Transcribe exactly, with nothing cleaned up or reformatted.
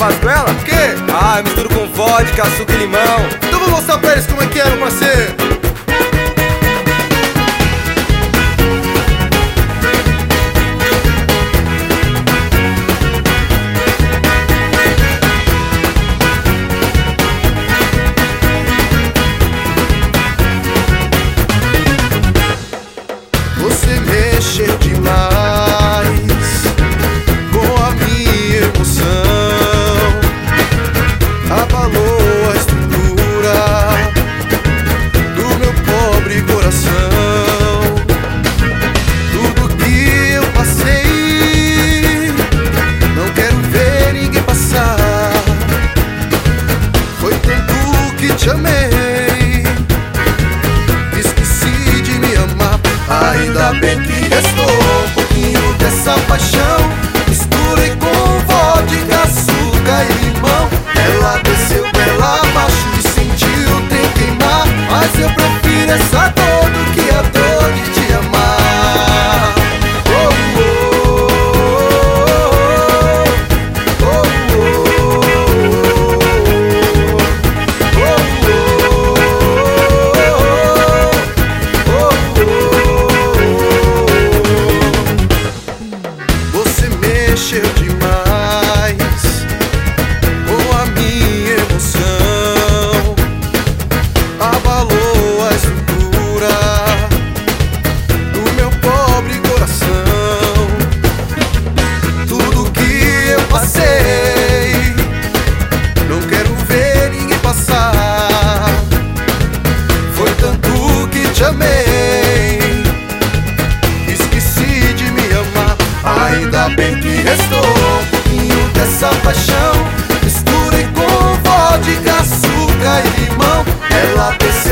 faz com ela? O quê? Ah, eu misturo com vodka, açúcar e limão. Então vou mostrar pra eles como é que é, meu parceiro. Você mexeu demais com a minha emoção, abalou a estrutura do meu pobre coração. Tudo que eu passei, não quero ver ninguém passar. Foi tanto que te amei, esqueci de me amar. Ainda bem que restou um pouquinho dessa paixão. Misturei com vodka, açúcar e limão. Ela desceu pela abaixo e sentiu o trem queimar. Mas eu prefiro essa dor do que a dor de te amar. Oh, oh, oh, oh, Você mexeu demais com a minha emoção, abalou a estrutura do meu pobre coração. Tudo que eu passei, não quero ver ninguém passar. Foi tanto que te amei, esqueci de me amar. Ainda bem que restou um pouquinho dessa paixão. Misturei com vodka, açúcar e limão. Ela desceu